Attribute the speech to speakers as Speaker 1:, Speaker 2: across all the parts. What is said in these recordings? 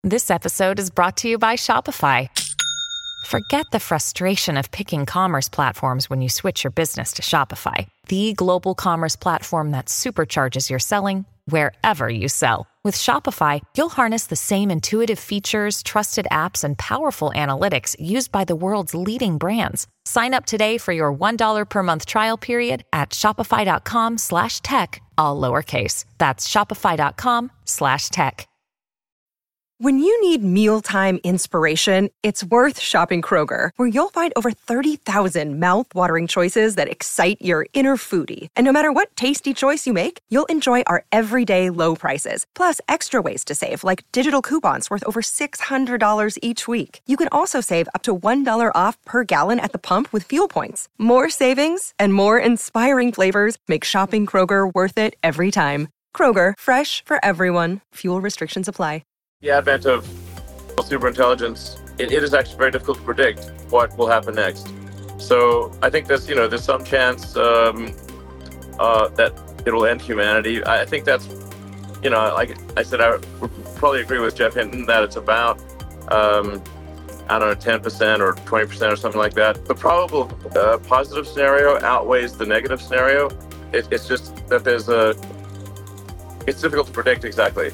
Speaker 1: This episode is brought to you by Shopify. Forget the frustration of picking commerce platforms when you switch your business to Shopify, the global commerce platform that supercharges your selling wherever you sell. With Shopify, you'll harness the same intuitive features, trusted apps, and powerful analytics used by the world's leading brands. Sign up today for your $1 per month trial period at shopify.com/tech, all lowercase. That's shopify.com/tech.
Speaker 2: When you need mealtime inspiration, it's worth shopping Kroger, where you'll find over 30,000 mouth-watering choices that excite your inner foodie. And no matter what tasty choice you make, you'll enjoy our everyday low prices, plus extra ways to save, like digital coupons worth over $600 each week. You can also save up to $1 off per gallon at the pump with fuel points. More savings and more inspiring flavors make shopping Kroger worth it every time. Kroger, fresh for everyone. Fuel restrictions apply.
Speaker 3: The advent of superintelligence, it is actually very difficult to predict what will happen next. So I think there's some chance that it'll end humanity. I think that's, like I said, I would probably agree with Geoff Hinton that it's about, 10% or 20% or something like that. The probable positive scenario outweighs the negative scenario. It's just that it's difficult to predict exactly.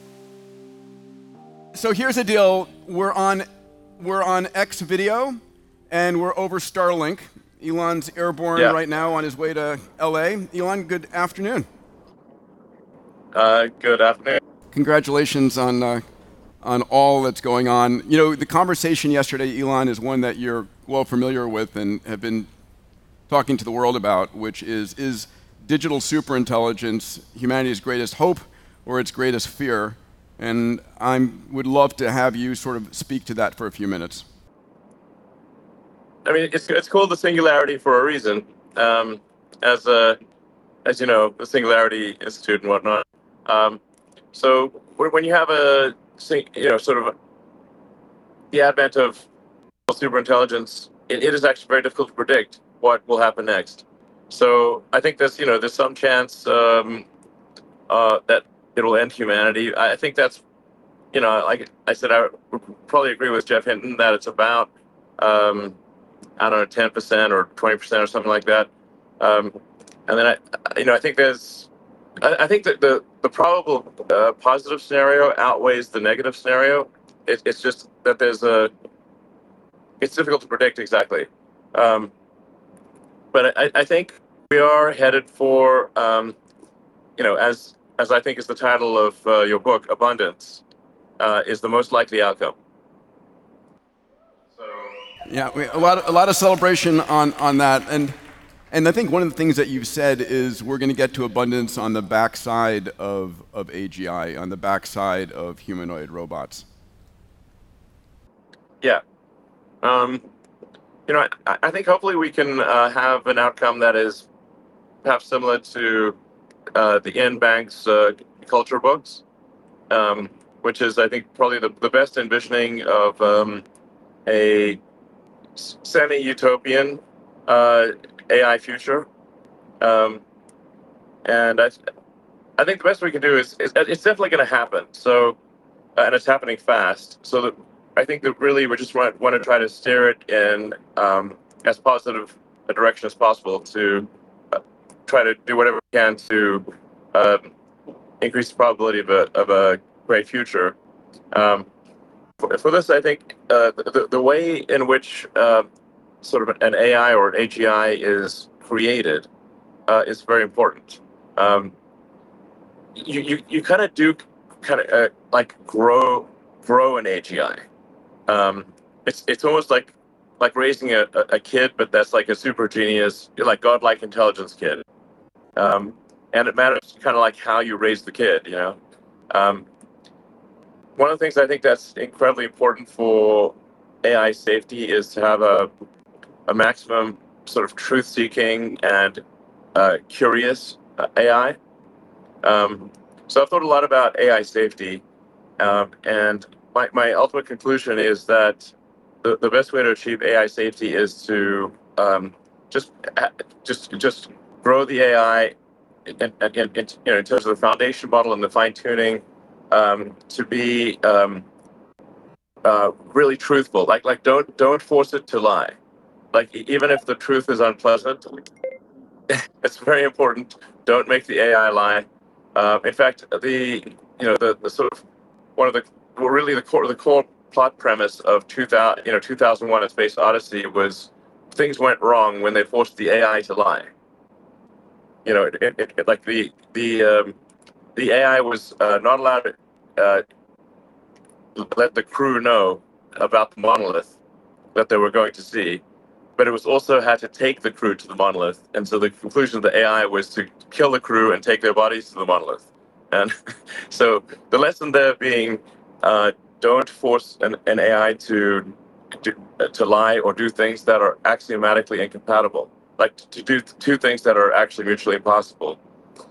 Speaker 4: So here's the deal. We're on X video, and we're over Starlink. Elon's airborne right now on his way to LA. Elon, good afternoon.
Speaker 3: Good afternoon.
Speaker 4: Congratulations on all that's going on. The conversation yesterday, Elon, is one that you're well familiar with and have been talking to the world about, which is digital superintelligence humanity's greatest hope or its greatest fear? And I would love to have you sort of speak to that for a few minutes.
Speaker 3: I mean, it's called the singularity for a reason, as you know, the Singularity Institute and whatnot. So when you have sort of the advent of superintelligence, it is actually very difficult to predict what will happen next. So I think there's some chance that it'll end humanity. I think that's, like I said, I would probably agree with Geoff Hinton that it's about, 10% or 20% or something like that. And then I think that the probable positive scenario outweighs the negative scenario. It's just that it's difficult to predict exactly. But I think we are headed for, as I think is the title of your book, abundance, is the most likely outcome. So,
Speaker 4: yeah, a lot of celebration on that, and I think one of the things that you've said is we're going to get to abundance on the backside of AGI, on the backside of humanoid robots. Yeah.
Speaker 3: I think hopefully we can have an outcome that is perhaps similar to the Ian Banks culture books, which is, I think, probably the best envisioning of a semi-utopian AI future. And I think the best we can do is it's definitely going to happen. So, and it's happening fast. So that I think that really we just want to try to steer it in as positive a direction as possible to try to do whatever we can to increase the probability of a great future. For this, I think the way in which sort of an AI or an AGI is created is very important. You kind of do like grow an AGI. It's almost like raising a kid, but that's like a super genius, like godlike intelligence kid. And it matters kind of like how you raise the kid, One of the things I think that's incredibly important for AI safety is to have a maximum sort of truth-seeking and curious AI. So I've thought a lot about AI safety, and my ultimate conclusion is that the best way to achieve AI safety is to just grow the AI in terms of the foundation model and the fine tuning to be really truthful. Like don't force it to lie. Like even if the truth is unpleasant, it's very important. Don't make the AI lie. In fact, the sort of one of the well, really the core plot premise of 2001: A Space Odyssey was things went wrong when they forced the AI to lie. Like the AI was not allowed to let the crew know about the monolith that they were going to see, but it was also had to take the crew to the monolith. And so the conclusion of the AI was to kill the crew and take their bodies to the monolith. And so the lesson there being, don't force an AI to lie or do things that are axiomatically incompatible, like to do two things that are actually mutually impossible.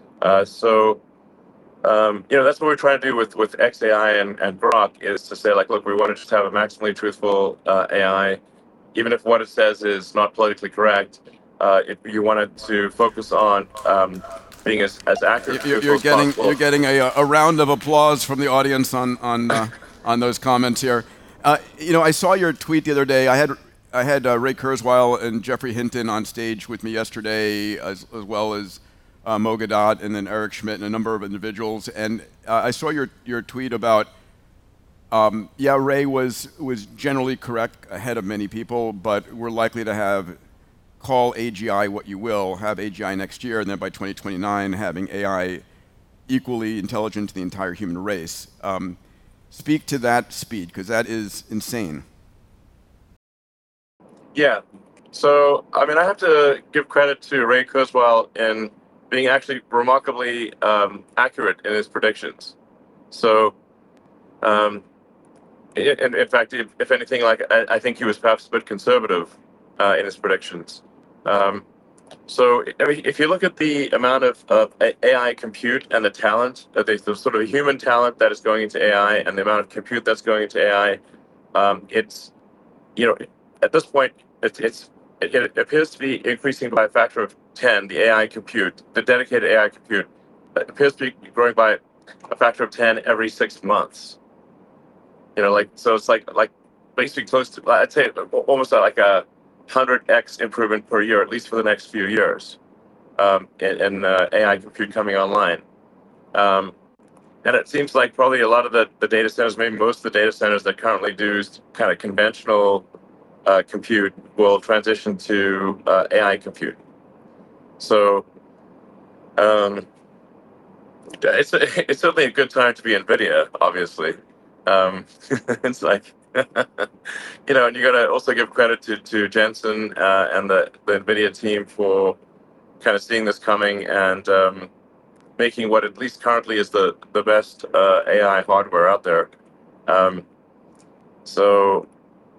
Speaker 3: That's what we're trying to do with XAI and Grok, is to say, like, look, we want to just have a maximally truthful AI, even if what it says is not politically correct. You wanted to focus on being as accurate
Speaker 4: You're,
Speaker 3: as
Speaker 4: you're getting
Speaker 3: possible.
Speaker 4: you're getting a round of applause from the audience on those comments here. I saw your tweet the other day. I had Ray Kurzweil and Jeffrey Hinton on stage with me yesterday, as well as Mo Gadot and then Eric Schmidt and a number of individuals. And I saw your tweet about, Ray was generally correct ahead of many people, but we're likely to call AGI what you will, have AGI next year, and then by 2029 having AI equally intelligent to the entire human race. Speak to that speed, because that is insane.
Speaker 3: Yeah. So, I mean, I have to give credit to Ray Kurzweil in being actually remarkably accurate in his predictions. So, in fact, if anything, like I think he was perhaps a bit conservative in his predictions. So, I mean, if you look at the amount of AI compute and the talent, the sort of human talent that is going into AI and the amount of compute that's going into AI, it's, at this point, it appears to be increasing by a factor of 10, the AI compute, the dedicated AI compute, appears to be growing by a factor of 10 every 6 months. So it's like basically close to, I'd say almost like a 100x improvement per year, at least for the next few years, in AI compute coming online. And it seems like probably a lot of the data centers, maybe most of the data centers that currently do kind of conventional compute will transition to AI compute. So it's certainly a good time to be NVIDIA, obviously. It's like, and you got to also give credit to Jensen and the NVIDIA team for kind of seeing this coming and making what at least currently is the best AI hardware out there. So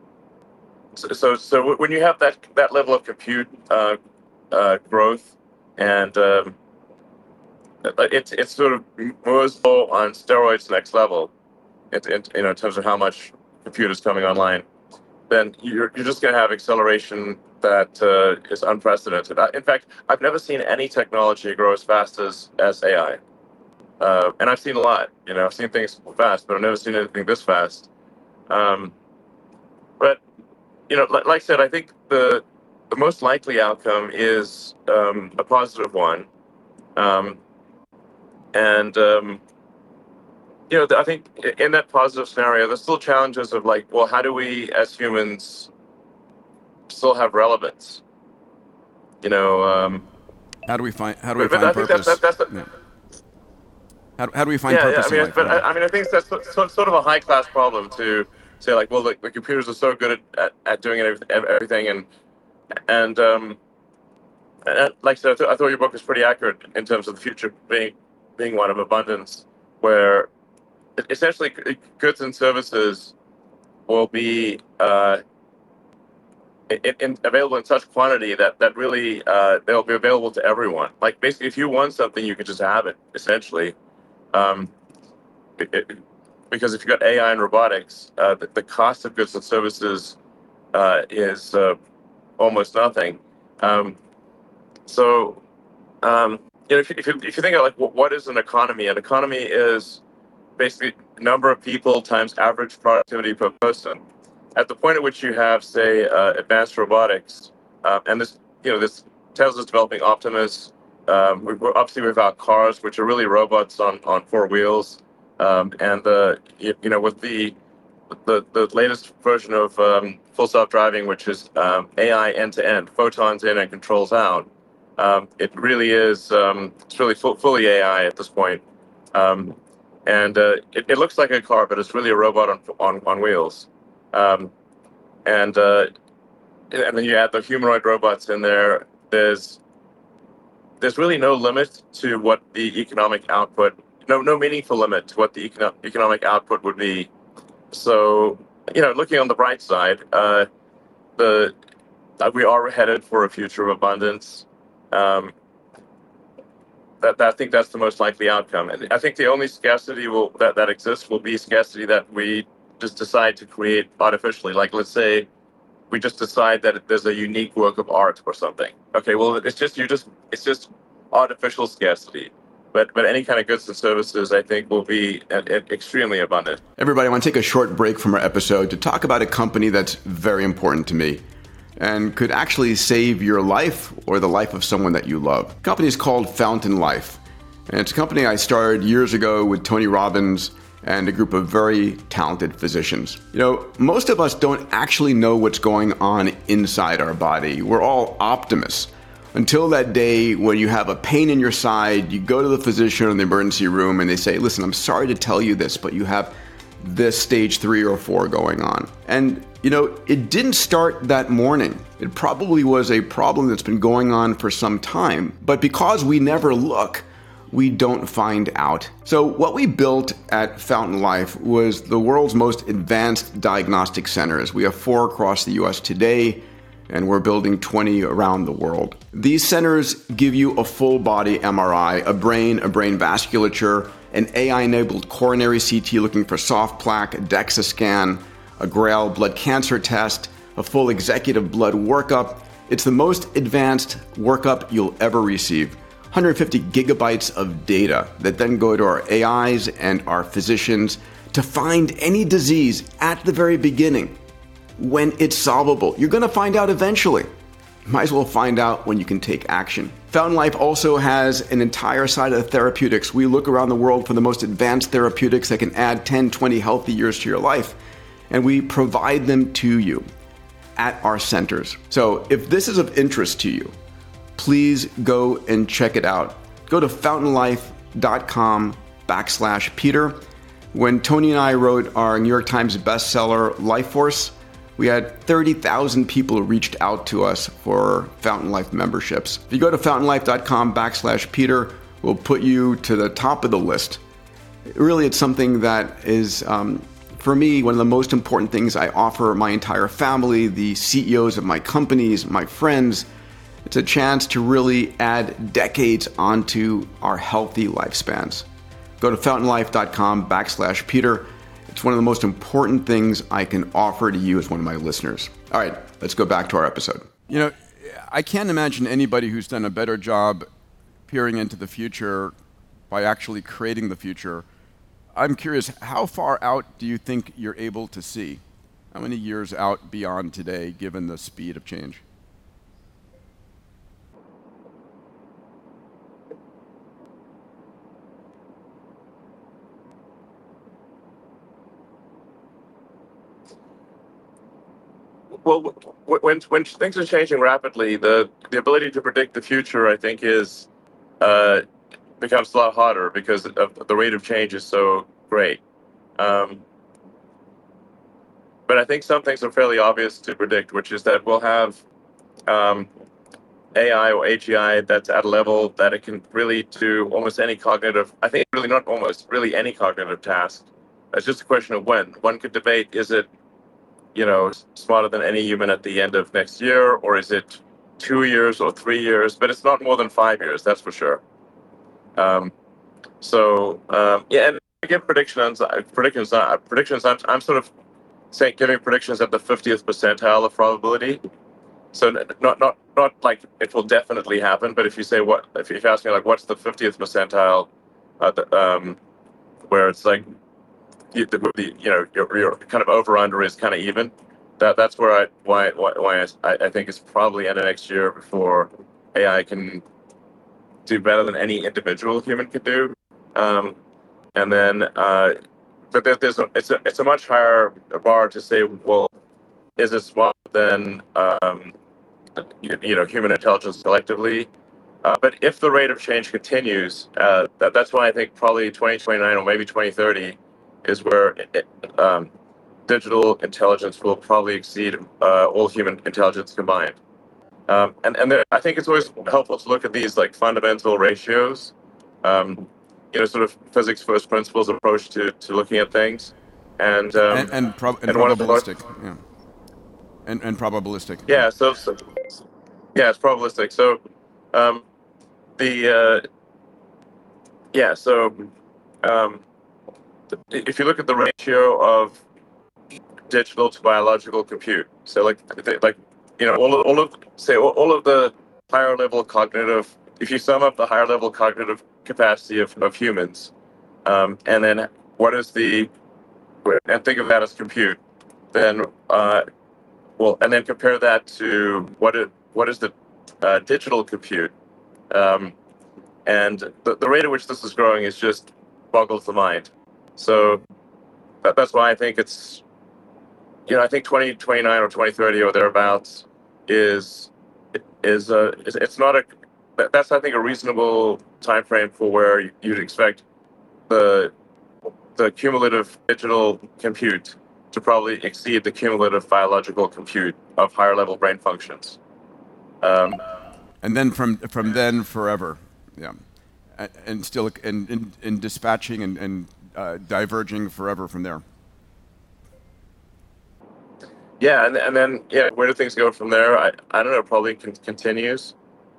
Speaker 3: when you have that level of compute growth, and it's sort of Moore's law on steroids next level, in terms of how much compute is coming online, then you're just going to have acceleration that is unprecedented. In fact, I've never seen any technology grow as fast as AI. And I've seen a lot. I've seen things fast, but I've never seen anything this fast. But like I said, I think the most likely outcome is a positive one. I think in that positive scenario, there's still challenges of like, well, how do we as humans still have relevance?
Speaker 4: How do we find
Speaker 3: I
Speaker 4: purpose?
Speaker 3: think that's
Speaker 4: How do we find purpose?
Speaker 3: I mean, I think that's sort of a high class problem to say, like, well, the computers are so good at doing everything, and like I said, I thought your book was pretty accurate in terms of the future being one of abundance, where essentially goods and services will be available in such quantity that really they'll be available to everyone. Like basically, if you want something, you can just have it. Essentially, because if you've got AI and robotics, the cost of goods and services is almost nothing. If you think of like what is an economy is basically number of people times average productivity per person. At the point at which you have, say, advanced robotics, and this Tesla's developing Optimus. We've got cars, which are really robots on four wheels, and with the latest version of full self-driving, which is AI end-to-end, photons in and controls out. It really is. It's really fully AI at this point, and it looks like a car, but it's really a robot on wheels. And then you add the humanoid robots in there. There's really no limit to what the economic output, no meaningful limit to what the economic output would be. So, looking on the bright side, we are headed for a future of abundance. I think that's the most likely outcome, and I think the only scarcity that exists will be scarcity that we just decide to create artificially. Like, let's say we just decide that there's a unique work of art or something. Okay, well, it's just artificial scarcity. But any kind of goods and services, I think, will be extremely abundant.
Speaker 4: Everybody, I want to take a short break from our episode to talk about a company that's very important to me and could actually save your life or the life of someone that you love. The company is called Fountain Life, and it's a company I started years ago with Tony Robbins and a group of very talented physicians. Most of us don't actually know what's going on inside our body. We're all optimists. Until that day when you have a pain in your side, you go to the physician in the emergency room and they say, listen, I'm sorry to tell you this, but you have this stage 3 or 4 going on. And, it didn't start that morning. It probably was a problem that's been going on for some time. But because we never look, we don't find out. So what we built at Fountain Life was the world's most advanced diagnostic centers. We have 4 across the US today, and we're building 20 around the world. These centers give you a full body MRI, a brain vasculature, an AI-enabled coronary CT looking for soft plaque, a DEXA scan, a GRAIL blood cancer test, a full executive blood workup. It's the most advanced workup you'll ever receive. 150 gigabytes of data that then go to our AIs and our physicians to find any disease at the very beginning when it's solvable. You're going to find out eventually. Might as well find out when you can take action. Fountain Life also has an entire side of therapeutics. We look around the world for the most advanced therapeutics that can add 10, 20 healthy years to your life, and we provide them to you at our centers. So if this is of interest to you, please go and check it out. Go to fountainlife.com/Peter. When Tony and I wrote our New York Times bestseller, Life Force, we had 30,000 people who reached out to us for Fountain Life memberships. If you go to fountainlife.com/Peter, we'll put you to the top of the list. Really, it's something that is, for me, one of the most important things I offer my entire family, the CEOs of my companies, my friends. It's a chance to really add decades onto our healthy lifespans. Go to fountainlife.com/Peter. It's one of the most important things I can offer to you as one of my listeners. All right, let's go back to our episode. I can't imagine anybody who's done a better job peering into the future by actually creating the future. I'm curious, how far out do you think you're able to see? How many years out beyond today, given the speed of change?
Speaker 3: Well, when things are changing rapidly, the ability to predict the future, I think, becomes a lot harder because of the rate of change is so great. But I think some things are fairly obvious to predict, which is that we'll have AI or AGI that's at a level that it can really do almost any cognitive, I think really not almost, really any cognitive task. It's just a question of when. One could debate, is it smarter than any human at the end of next year, or is it 2 years or 3 years? But it's not more than 5 years, that's for sure. And I give predictions. I'm sort of saying giving predictions at the 50th percentile of probability. So not like it will definitely happen, but if you say if you ask me like what's the 50th percentile, where it's like your kind of over under is kind of even. That's where I think it's probably end of next year before AI can do better than any individual human could do. And then, but it's a much higher bar to say, well, is it smarter than human intelligence collectively? But if the rate of change continues, that's why I think probably 2029 or maybe 2030 is where digital intelligence will probably exceed all human intelligence combined. I think it's always helpful to look at these like fundamental ratios, sort of physics first principles approach to looking at things, and
Speaker 4: probabilistic, yeah, and probabilistic.
Speaker 3: Yeah, yeah, it's probabilistic. So if you look at the ratio of digital to biological compute, so all of the higher level cognitive, if you sum up the higher level cognitive capacity of humans, and then and think of that as compute, then and then compare that to what is the digital compute, and the rate at which this is growing is just boggles the mind. So that's why I think it's, I think 2029 or 2030 or thereabouts is it's not that's I think a reasonable time frame for where you'd expect the cumulative digital compute to probably exceed the cumulative biological compute of higher level brain functions.
Speaker 4: And then from then forever, yeah, and still in dispatching and diverging forever from there.
Speaker 3: Yeah, and then where do things go from there? I don't know. Probably continues.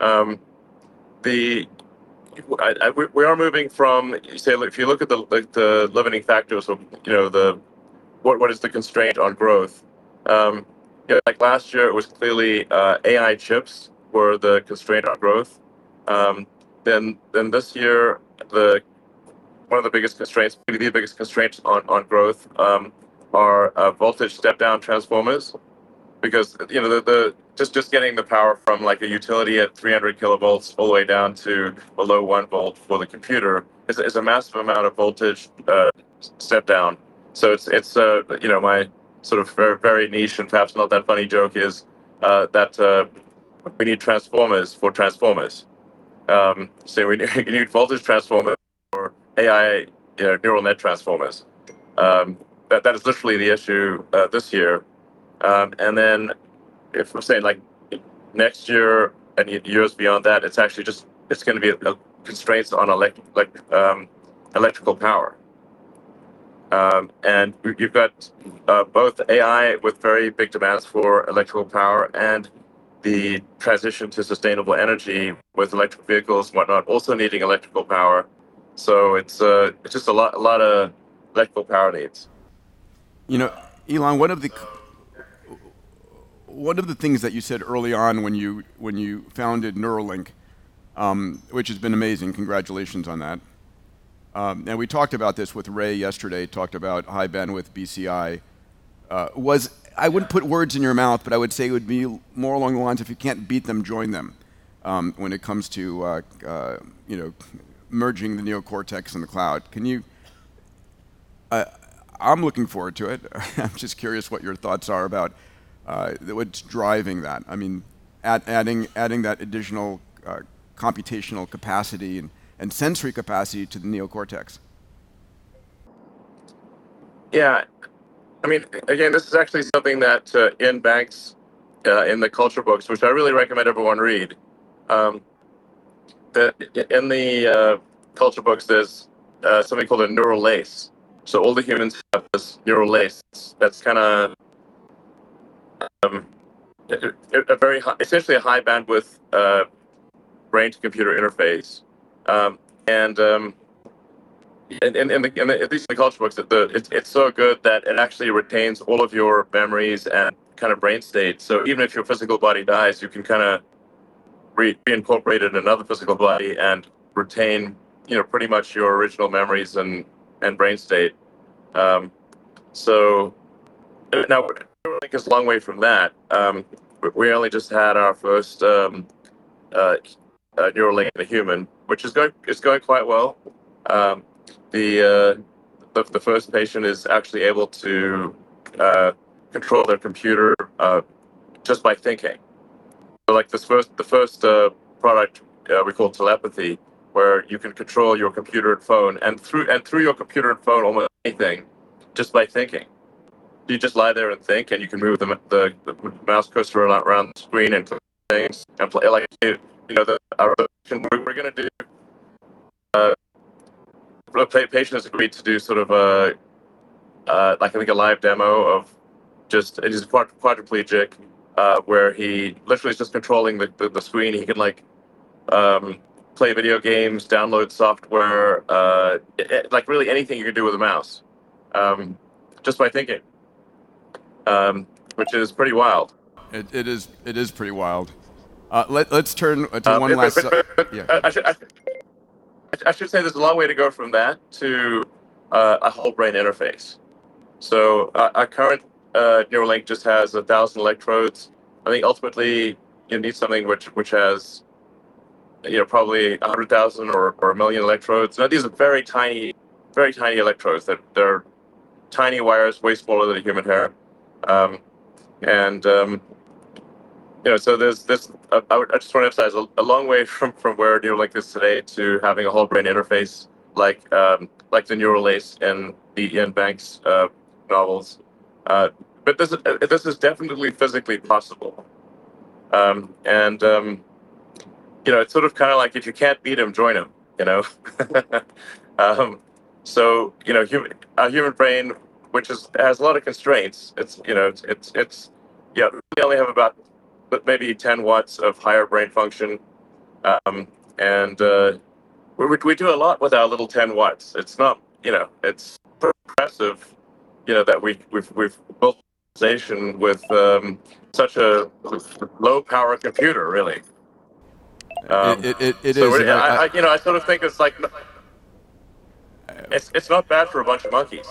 Speaker 3: We are moving from, say, if you look at the limiting factors of what is the constraint on growth. Like last year, it was clearly AI chips were the constraint on growth. Then this year, one of the biggest constraints, maybe the biggest constraints on growth, are voltage step-down transformers, because just getting the power from like a utility at 300 kilovolts all the way down to below 1 volt for the computer is a massive amount of voltage step down. So it's my sort of very, very niche and perhaps not that funny joke is that we need transformers for transformers. So we need voltage transformers for AI neural net transformers. That is literally the issue this year. And then if we're saying like next year and years beyond that, it's actually it's going to be a constraints on electrical power. And you've got both AI with very big demands for electrical power and the transition to sustainable energy with electric vehicles and whatnot also needing electrical power. So it's just a lot of electrical power needs.
Speaker 4: Elon, one of the things that you said early on when you founded Neuralink, which has been amazing, congratulations on that. And we talked about this with Ray yesterday, talked about high bandwidth BCI. I wouldn't put words in your mouth, but I would say it would be more along the lines, if you can't beat them, join them, when it comes to merging the neocortex and the cloud. Can you? I'm looking forward to it. I'm just curious what your thoughts are about what's driving that. I mean, adding that additional computational capacity and sensory capacity to the neocortex.
Speaker 3: Yeah, I mean, again, this is actually something that Ian Banks in the culture books, which I really recommend everyone read. That in the culture books, there's something called a neural lace. So all the humans have this neural lace that's kind of a very high, essentially a high bandwidth brain to computer interface. And at least in the culture books, it's so good that it actually retains all of your memories and kind of brain state. So even if your physical body dies, you can kind of reincorporate it in another physical body and retain, pretty much your original memories and brain state. So now Neuralink is a long way from that. We only just had our first Neuralink in a human, which is going quite well. Um, the first patient is actually able to control their computer just by thinking. So like the first product we call telepathy, where you can control your computer and phone, and through your computer and phone almost anything, just by thinking. You just lie there and think, and you can move the mouse cursor around the screen and click things and play like we're going to do. The patient has agreed to do sort of like I think a live demo of just he's quadriplegic, where he literally is just controlling the screen. He can like play video games, download software, like really anything you can do with a mouse, just by thinking, which is pretty wild.
Speaker 4: It is pretty wild. Let's turn to one last.
Speaker 3: I should say there's a long way to go from that to a whole brain interface. So our current Neuralink just has 1,000 electrodes. I think ultimately you need something which has probably 100,000 or 1,000,000 electrodes. Now these are very tiny electrodes. They're tiny wires, way smaller than a human hair, so there's this. I just want to emphasize a long way from where Neuralink is today to having a whole brain interface like the Neuralace and the Ian Banks novels. But this is definitely physically possible, it's sort of kind of like if you can't beat him, join him. So a human brain, which has a lot of constraints. We only have about maybe 10 watts of higher brain function, and we do a lot with our little 10 watts. It's not, it's impressive, that we've built an organization with such a low power computer, really.
Speaker 4: It
Speaker 3: so
Speaker 4: is.
Speaker 3: I sort of think it's like it's not bad for a bunch of monkeys,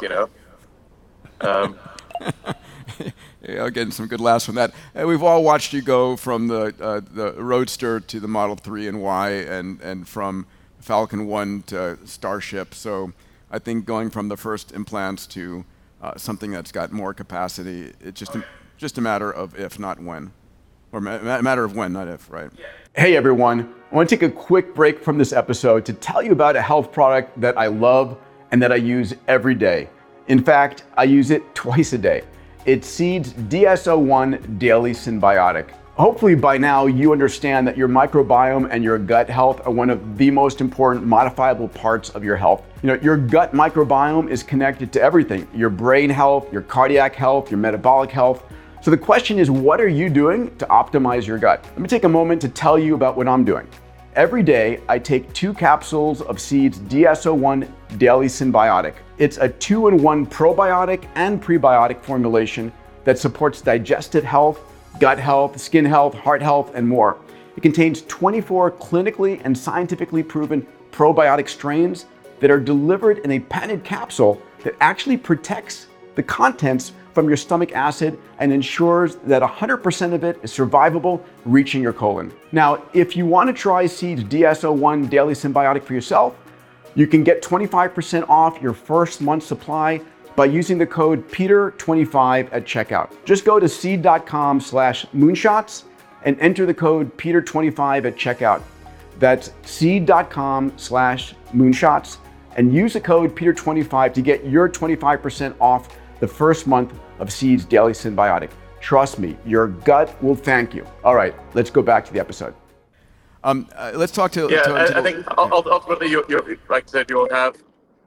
Speaker 4: Yeah, getting some good laughs from that. We've all watched you go from the Roadster to the Model 3 and Y, and from Falcon 1 to Starship. So I think going from the first implants to something that's got more capacity, it's just a matter of if, not when. Or a matter of when, not if, right?
Speaker 5: Hey everyone, I want to take a quick break from this episode to tell you about a health product that I love and that I use every day. In fact, I use it twice a day. It's Seed's DS-01 Daily Synbiotic. Hopefully by now you understand that your microbiome and your gut health are one of the most important modifiable parts of your health. Your gut microbiome is connected to everything: your brain health, your cardiac health, your metabolic health. So the question is, what are you doing to optimize your gut? Let me take a moment to tell you about what I'm doing. Every day, I take 2 capsules of Seed's DS-01 Daily Synbiotic. It's a 2-in-1 probiotic and prebiotic formulation that supports digestive health, gut health, skin health, heart health, and more. It contains 24 clinically and scientifically proven probiotic strains that are delivered in a patented capsule that actually protects the contents from your stomach acid and ensures that 100% of it is survivable, reaching your colon. Now, if you want to try Seed's DS-01 Daily Synbiotic for yourself, you can get 25% off your first month's supply by using the code PETER25 at checkout. Just go to seed.com/moonshots and enter the code PETER25 at checkout. That's seed.com/moonshots and use the code PETER25 to get your 25% off the first month of Seed's Daily Synbiotic. Trust me, your gut will thank you. All right, let's go back to the episode.
Speaker 4: Let's talk to.
Speaker 3: I think ultimately, like I said, you'll have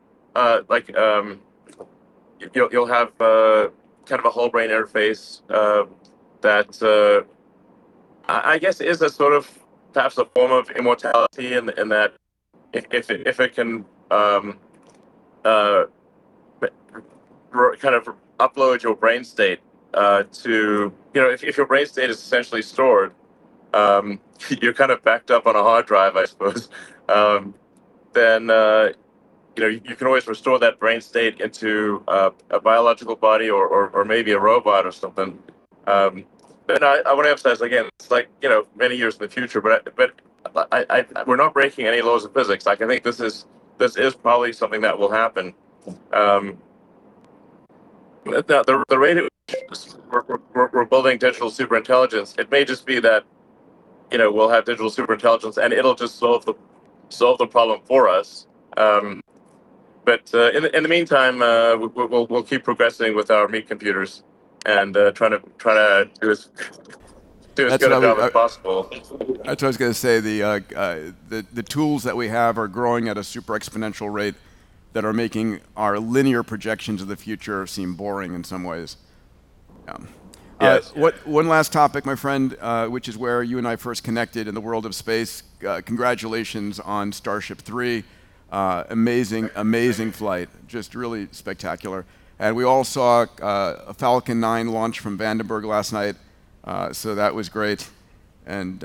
Speaker 3: you'll have kind of a whole brain interface that I guess is a sort of perhaps a form of immortality in that if it can kind of upload your brain state to, if your brain state is essentially stored, you're kind of backed up on a hard drive, I suppose. Then you can always restore that brain state into a biological body or maybe a robot or something. But I want to emphasize again, it's like many years in the future, but we're not breaking any laws of physics. Like I think this is probably something that will happen. The rate at which we're building digital superintelligence, it may just be that we'll have digital superintelligence and it'll just solve the problem for us. But in the meantime, we'll keep progressing with our meat computers and trying to do as good a job as possible.
Speaker 4: That's what I was going to say. The tools that we have are growing at a super exponential rate that are making our linear projections of the future seem boring in some ways. Yeah.
Speaker 3: Yes.
Speaker 4: One last topic, my friend, which is where you and I first connected in the world of space. Congratulations on Starship 3. Amazing flight, just really spectacular. And we all saw a Falcon 9 launch from Vandenberg last night, so that was great. And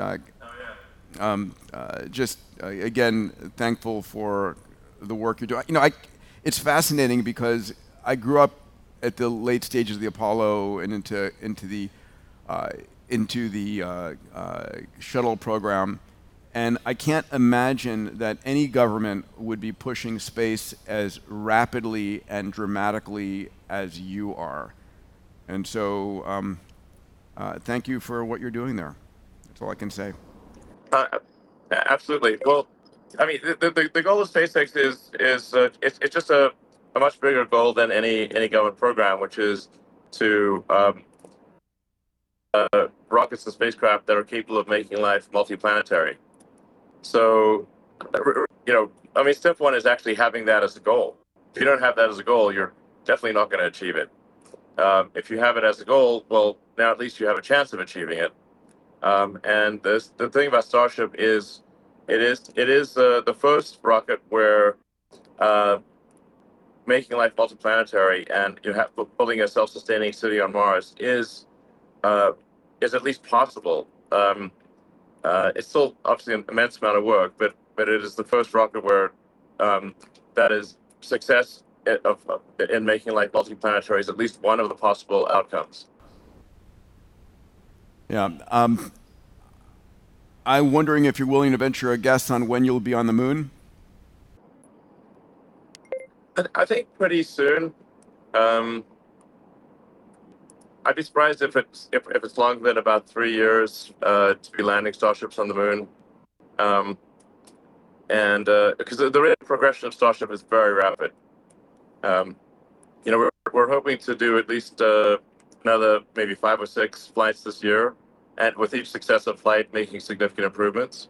Speaker 4: again, thankful for the work you're doing. It's fascinating because I grew up at the late stages of the Apollo and into the shuttle program. And I can't imagine that any government would be pushing space as rapidly and dramatically as you are. And so thank you for what you're doing there. That's all I can say.
Speaker 3: Absolutely. Well, I mean, the goal of SpaceX is it's just a much bigger goal than any government program, which is to rockets and spacecraft that are capable of making life multiplanetary. So, I mean, step one is actually having that as a goal. If you don't have that as a goal, you're definitely not going to achieve it. If you have it as a goal, well, now at least you have a chance of achieving it. And the thing about Starship is, it is the first rocket where making life multiplanetary and building a self-sustaining city on Mars is at least possible. It's still obviously an immense amount of work, but it is the first rocket where that is success in making life multiplanetary is at least one of the possible outcomes.
Speaker 4: Yeah. I'm wondering if you're willing to venture a guess on when you'll be on the moon?
Speaker 3: I think pretty soon. I'd be surprised if it's longer than about 3 years to be landing starships on the moon, and because the rate of progression of Starship is very rapid. We're hoping to do at least another maybe 5 or 6 flights this year, and with each successive flight making significant improvements.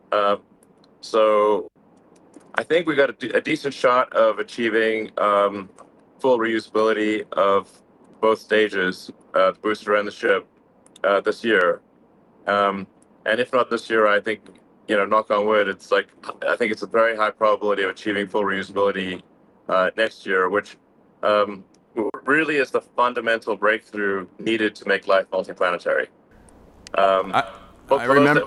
Speaker 3: So I think we got a decent shot of achieving full reusability of both stages, the booster and the ship, this year. And if not this year, I think, knock on wood, I think it's a very high probability of achieving full reusability next year, which really is the fundamental breakthrough needed to make life multiplanetary.
Speaker 4: I remember.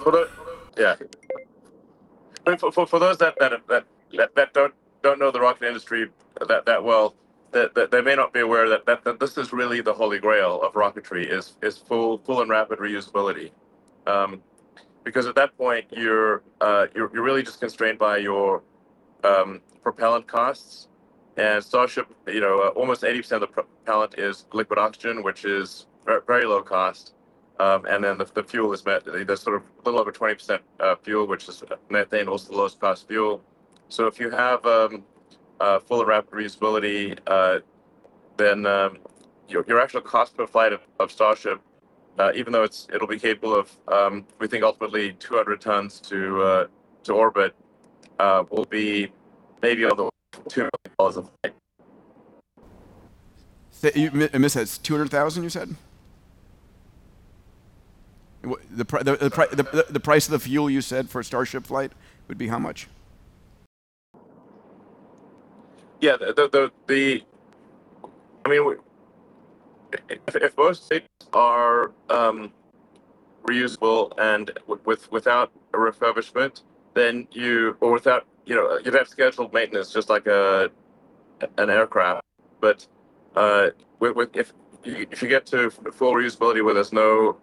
Speaker 3: For those that don't know the rocket industry that well, that they may not be aware that this is really the holy grail of rocketry is full and rapid reusability, because at that point you're really just constrained by your propellant costs, and Starship, almost 80% of the propellant is liquid oxygen, which is very low cost. And then the fuel is there's sort of a little over 20% fuel, which is methane, also the lowest cost fuel. So if you have full and rapid reusability, then your actual cost per flight of Starship, even though it'll be capable of, we think ultimately 200 tons to orbit, will be maybe on the $2 million a flight.
Speaker 4: You missed that. It's 200,000. You said. The price of the fuel you said for a Starship flight would be how much?
Speaker 3: Yeah, I mean, if most states are reusable and without a refurbishment, then without you'd have scheduled maintenance just like an aircraft. But if you get to full reusability where there's no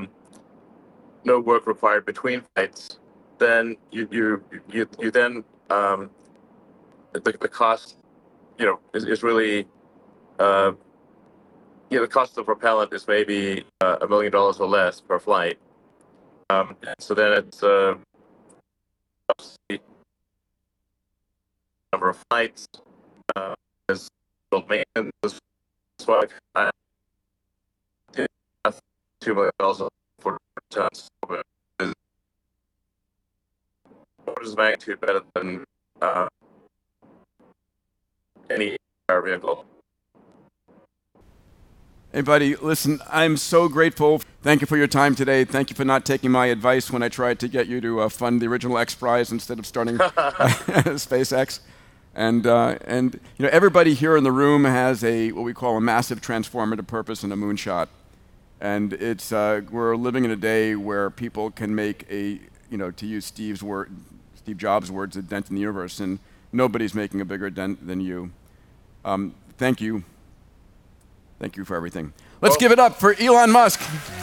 Speaker 3: work required between flights, then you then the cost is really the cost of propellant is maybe $1 million or less per flight. So then it's the number of flights, is maintenance. That's why I did $2 million for tons. Orders of magnitude better than any air vehicle.
Speaker 4: Hey, buddy, listen, I'm so grateful. Thank you for your time today. Thank you for not taking my advice when I tried to get you to fund the original X Prize instead of starting SpaceX. And everybody here in the room has what we call a massive transformative purpose and a moonshot. And it's we're living in a day where people can make to use Steve Jobs' words, a dent in the universe, and nobody's making a bigger dent than you. Thank you. Thank you for everything. Let's give it up for Elon Musk.